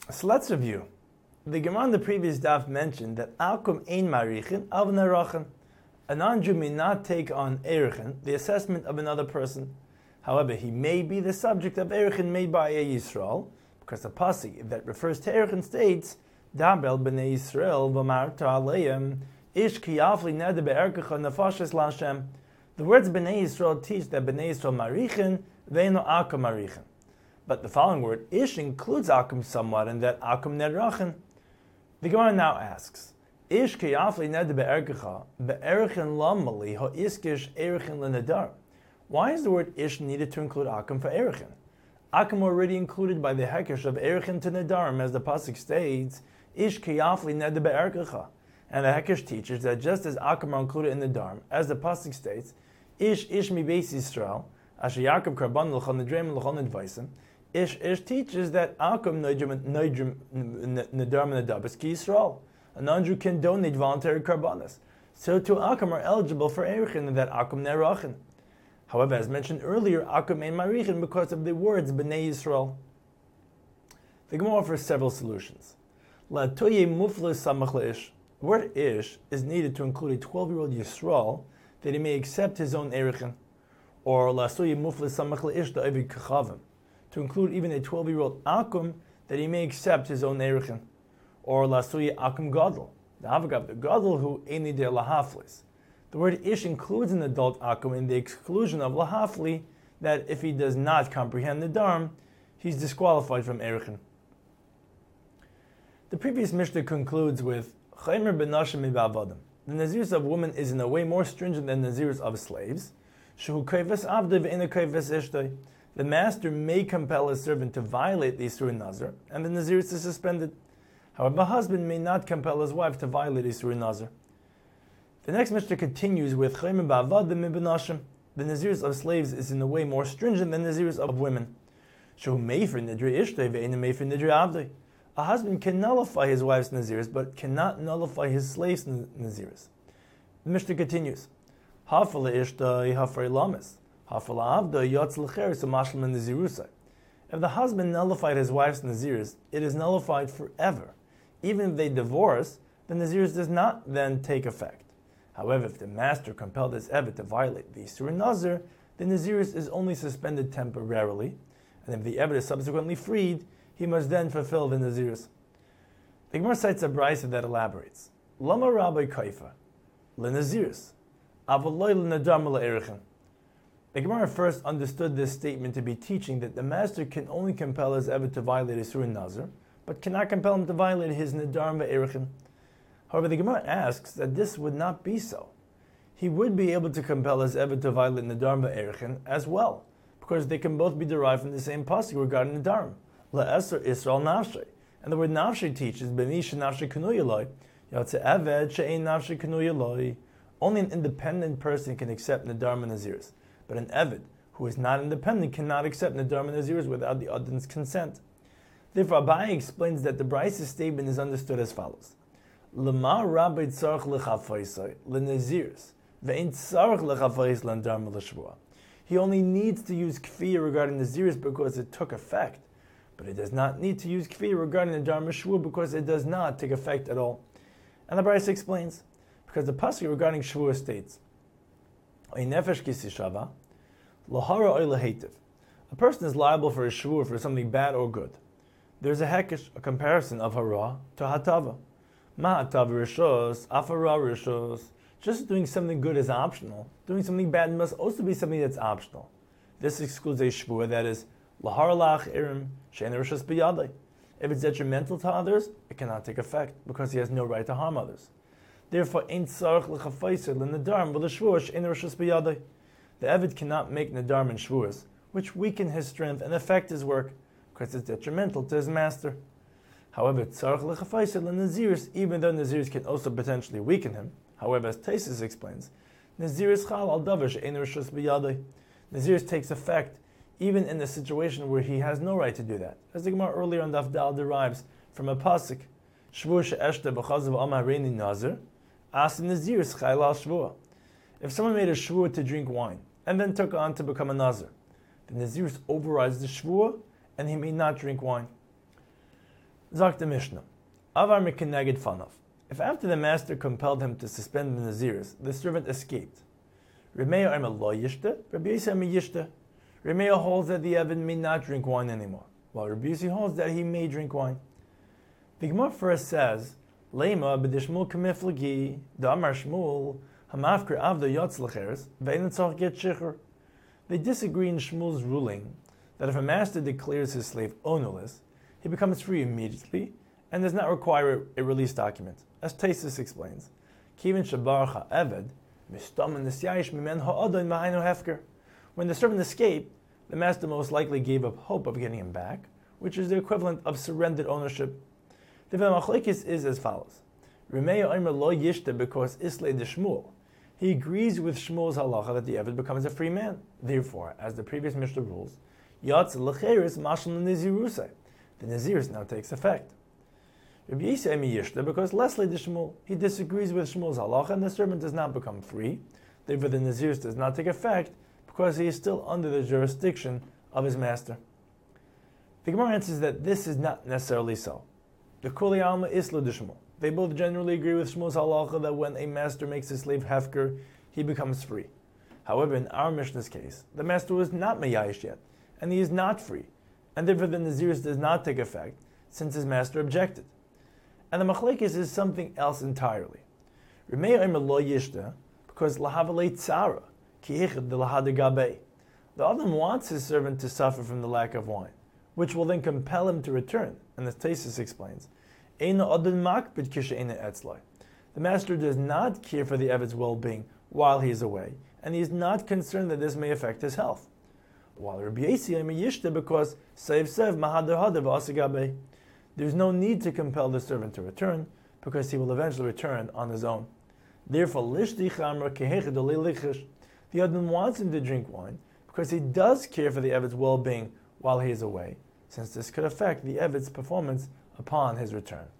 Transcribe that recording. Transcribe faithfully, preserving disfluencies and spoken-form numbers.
So let's review. The Gemara in the previous daf mentioned that Akum ein marichin av narachin. A non-Jew may not take on erichin, the assessment of another person. However, he may be the subject of erichin made by a Yisrael, because the pasuk that refers to erichin states, Dabel b'nei Yisrael v'marta aleim ish ki yafli neder be'erkecha nefashes la'Hashem. The words b'nei Yisrael teach that b'nei Yisrael marichin ve'eno akum marichin. But the following word, ish, includes akum somewhat, and that akum nerachin. The Gemara now asks, ish ki yafli neder be'erkecha be'erichin lamali ho iskish erichin l'nedar. Why is the word ish needed to include akum for erichin? Akum already included by the hekesh of erichin to nedarim, as the pasuk states, ish ki yafli neder be'erkecha. And the hekesh teaches that just as akum are included in the darm, as the pasuk states, ish ish mi beis Yisrael, asher Yaakov karban l'chol nedreim l'chol nedvaisim. Ish ish teaches that akum nedarim nedarim nedabas ki Yisrael. A non-Jew can donate voluntary karbanas. So to akum are eligible for erichin, and that akum nerachin. However, as mentioned earlier, akum ein marichin because of the words b'nei Yisrael. The Gemara offers several solutions. La toye mufle samach leish. The word ish is needed to include a twelve-year-old Yisrael that he may accept his own erichin, or la toye mufle samach leish da'evid kachavim, to include even a twelve-year-old akum that he may accept his oye erichin, or la toye akum gadol, the avagav the gadol who eni de lahaflis. The word ish includes an adult akum in the exclusion of lahafli, that if he does not comprehend the darm, he's disqualified from erichin. The previous Mishnah concludes with Chaymer benashim mibavadim. The nazirus of women is in a way more stringent than the nazirus of slaves. Shehu kayves avdei ve'ena kayves ishtay. The master may compel a servant to violate the Isur Nazir, and the nazirus is suspended. However, a husband may not compel his wife to violate Isur Nazir. The next Mishnah continues with Chaymer ba'avadim mibenashim. The nazirus of slaves is in a way more stringent than the nazirus of women. Shehu mefer nidri ishtay ve'ena mefer nidri avdei. A husband can nullify his wife's naziris, but cannot nullify his slave's naziris. The Mishnah continues, Hafala ishtai hafrei lamis, hafala avda yotz l'cheres umashlim nazirusai. If the husband nullified his wife's naziris, it is nullified forever. Even if they divorce, the naziris does not then take effect. However, if the master compelled his eved to violate the Isur Nazir, the naziris is only suspended temporarily, and if the eved is subsequently freed, he must then fulfill the nazirus. The Gemara cites a brayso that elaborates. Lama Rabbi Kaifa, le nazirus, avaloi le nadam le erichin. The Gemara first understood this statement to be teaching that the master can only compel his eved to violate Isur Nazir, but cannot compel him to violate his nadam ve'erichin. However, the Gemara asks that this would not be so. He would be able to compel his eved to violate nadam ve'erichin as well, because they can both be derived from the same pasuk regarding nadarim. La'eser Israel nafshe. And the word nafshe teaches, Benisha nafshe kunuyaloi, yatze eved she'ein nafshe kunuyaloi. Only an independent person can accept Nadar and Naziris. But an eved, who is not independent, cannot accept Nadar and Naziris without the Adon's consent. Therefore, Abaye explains that the Braisa's statement is understood as follows. Lema rabbi tzarech lechafaisai, lenaziris, ve'in tzarech lechafais l'nadar l'shvua. He only needs to use kfir regarding Naziris because it took effect. But it does not need to use kfir regarding the Dharma Shvua because it does not take effect at all. And the Brayso explains, because the pasuk regarding Shvua states, a nefesh kisishava, lahara oy lehetiv. A person is liable for a Shvua for something bad or good. There's a hekesh, a comparison of hara to hatava. Ma hatava rishos, afara rishos. Just doing something good is optional. Doing something bad must also be something that's optional. This excludes a Shvua that is Laharlach irim she'enerishas biyadai. If it's detrimental to others, it cannot take effect because he has no right to harm others. Therefore, ain't tzarich l'chafaiser l'nadarm v'l'shvuah she'enerishas biyadai. The eved cannot make nadarm and shvuas, which weaken his strength and affect his work, because it's detrimental to his master. However, tzarich l'chafaiser l'naziris, even though naziris can also potentially weaken him. However, as Taisus explains, naziris chal al davar she'enerishas biyadai. Naziris takes effect even in the situation where he has no right to do that. As the Gemara earlier on Daf Dal derives from a pasuk, Shvur she'eshte b'chazav amar reini nazir, as nazir schayla al shvur. If someone made a shvur to drink wine and then took on to become a nazir, the nazir overrides the shvur and he may not drink wine. Zok the Mishnah. Avar mikeneged fanav. If after the master compelled him to suspend the Naziris, the servant escaped. Remeah Omer lo yishte, Rabbi Yossi Omer yishte. Remeah holds that the Eved may not drink wine anymore, while Rabbi Yossi holds that he may drink wine. The Gemara first says, Lema b'dishmul kamiflagi, da'amar Shmuel, hamafkir avda yotz l'cheres, ve'en tzorch get shichur. They disagree in Shmuel's ruling that if a master declares his slave ownerless, he becomes free immediately and does not require a release document. As Taisus explains, Kivin shabar ha'eved, mishtam nisyayish mimen ha'adon ma'aynu hefker. When the servant escaped, the master most likely gave up hope of getting him back, which is the equivalent of surrendered ownership. The Machlekes is as follows. Remeah Omer lo yishte because islay de Shmuel. He agrees with Shmuel's halacha that the Eved becomes a free man. Therefore, as the previous Mishnah rules, Yatz l'cheres mashal nizirusay. The Naziris now takes effect. Rabbi Yossi Omer yishte because Leslie de Shmuel. He disagrees with Shmuel's halacha and the servant does not become free. Therefore, the Naziris does not take effect because he is still under the jurisdiction of his master. The Gemara answers that this is not necessarily so. The Kuli Alma Isla de Shmuel. They both generally agree with Shmuel's halacha that when a master makes a slave hefker, he becomes free. However, in our Mishnah's case, the master was not meyayish yet, and he is not free, and therefore the Naziris does not take effect, since his master objected. And the Machlekes is something else entirely. Remeah Omer lo yishta, because lahavalei tzara, ki hichad de lahad gabei. The Adam wants his servant to suffer from the lack of wine, which will then compel him to return. And as Taisus explains, the master does not care for the Eved's well-being while he is away, and he is not concerned that this may affect his health. While Rabbi Yossi Omer yishte because sev sev mahadar hadav asagabe. There is no need to compel the servant to return, because he will eventually return on his own. Therefore, lishti chamra kehechad lichish. The Adam wants him to drink wine because he does care for the Eved's well-being while he is away, since this could affect the Eved's performance upon his return.